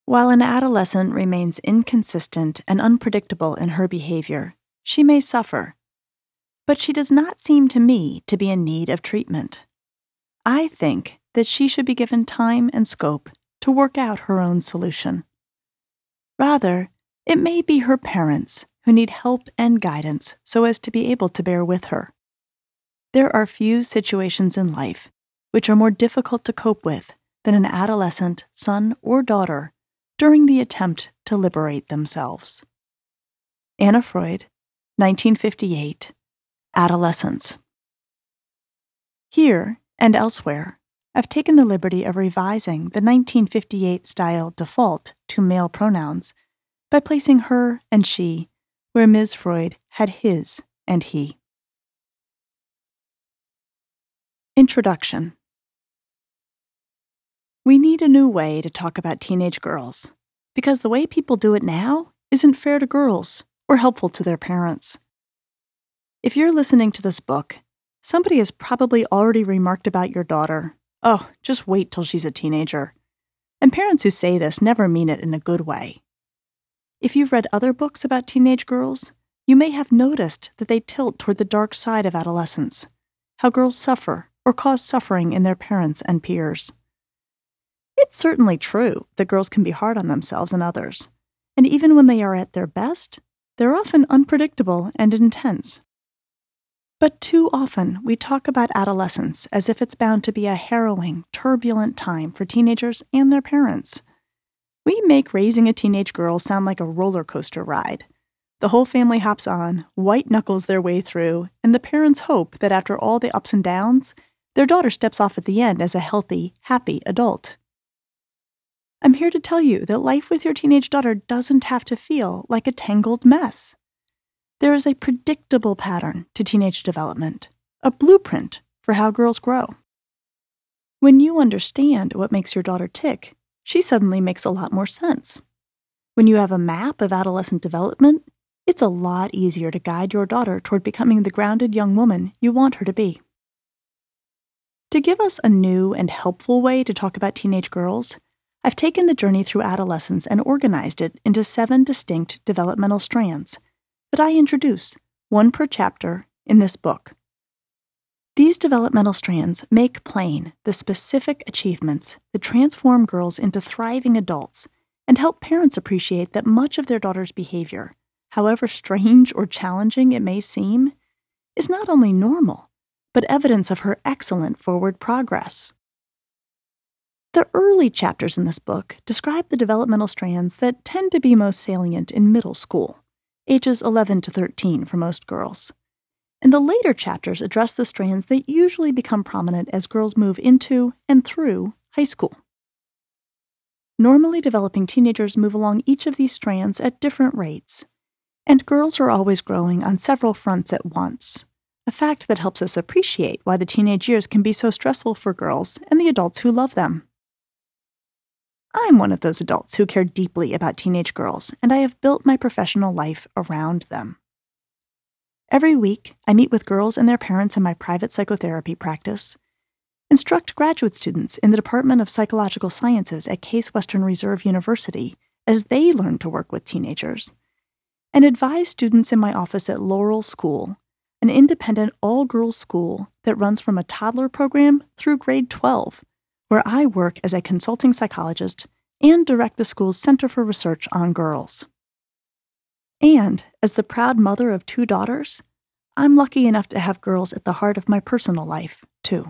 While an adolescent remains inconsistent and unpredictable in her behavior, she may suffer, but she does not seem to me to be in need of treatment. I think that she should be given time and scope to work out her own solution. Rather, it may be her parents who need help and guidance so as to be able to bear with her. There are few situations in life which are more difficult to cope with than an adolescent son or daughter during the attempt to liberate themselves. Anna Freud, 1958, Adolescence. Here and elsewhere, I've taken the liberty of revising the 1958 style default to male pronouns by placing her and she where Ms. Freud had his and he. Introduction. We need a new way to talk about teenage girls, because the way people do it now isn't fair to girls or helpful to their parents. If you're listening to this book, somebody has probably already remarked about your daughter, "Oh, just wait till she's a teenager." And parents who say this never mean it in a good way. If you've read other books about teenage girls, you may have noticed that they tilt toward the dark side of adolescence, how girls suffer or cause suffering in their parents and peers. It's certainly true that girls can be hard on themselves and others, and even when they are at their best, they're often unpredictable and intense. But too often, we talk about adolescence as if it's bound to be a harrowing, turbulent time for teenagers and their parents. We make raising a teenage girl sound like a roller coaster ride. The whole family hops on, white knuckles their way through, and the parents hope that after all the ups and downs, their daughter steps off at the end as a healthy, happy adult. I'm here to tell you that life with your teenage daughter doesn't have to feel like a tangled mess. There is a predictable pattern to teenage development, a blueprint for how girls grow. When you understand what makes your daughter tick, she suddenly makes a lot more sense. When you have a map of adolescent development, it's a lot easier to guide your daughter toward becoming the grounded young woman you want her to be. To give us a new and helpful way to talk about teenage girls, I've taken the journey through adolescence and organized it into 7 distinct developmental strands that I introduce, one per chapter, in this book. These developmental strands make plain the specific achievements that transform girls into thriving adults and help parents appreciate that much of their daughter's behavior, however strange or challenging it may seem, is not only normal, but evidence of her excellent forward progress. The early chapters in this book describe the developmental strands that tend to be most salient in middle school, ages 11 to 13 for most girls. And the later chapters address the strands that usually become prominent as girls move into and through high school. Normally developing teenagers move along each of these strands at different rates, and girls are always growing on several fronts at once, a fact that helps us appreciate why the teenage years can be so stressful for girls and the adults who love them. I'm one of those adults who care deeply about teenage girls, and I have built my professional life around them. Every week, I meet with girls and their parents in my private psychotherapy practice, instruct graduate students in the Department of Psychological Sciences at Case Western Reserve University as they learn to work with teenagers, and advise students in my office at Laurel School, an independent all-girls school that runs from a toddler program through grade 12, where I work as a consulting psychologist and direct the school's Center for Research on Girls. And as the proud mother of 2 daughters, I'm lucky enough to have girls at the heart of my personal life, too.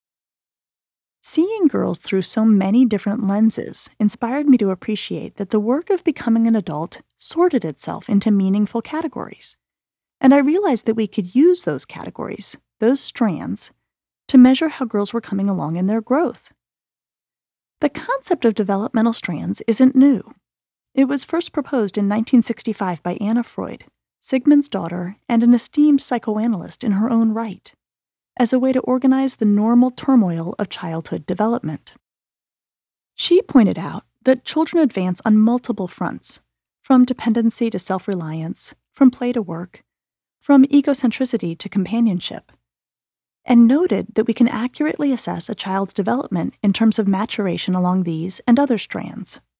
Seeing girls through so many different lenses inspired me to appreciate that the work of becoming an adult sorted itself into meaningful categories. And I realized that we could use those categories, those strands, to measure how girls were coming along in their growth. The concept of developmental strands isn't new. It was first proposed in 1965 by Anna Freud, Sigmund's daughter and an esteemed psychoanalyst in her own right, as a way to organize the normal turmoil of childhood development. She pointed out that children advance on multiple fronts, from dependency to self-reliance, from play to work, from egocentricity to companionship, and noted that we can accurately assess a child's development in terms of maturation along these and other strands,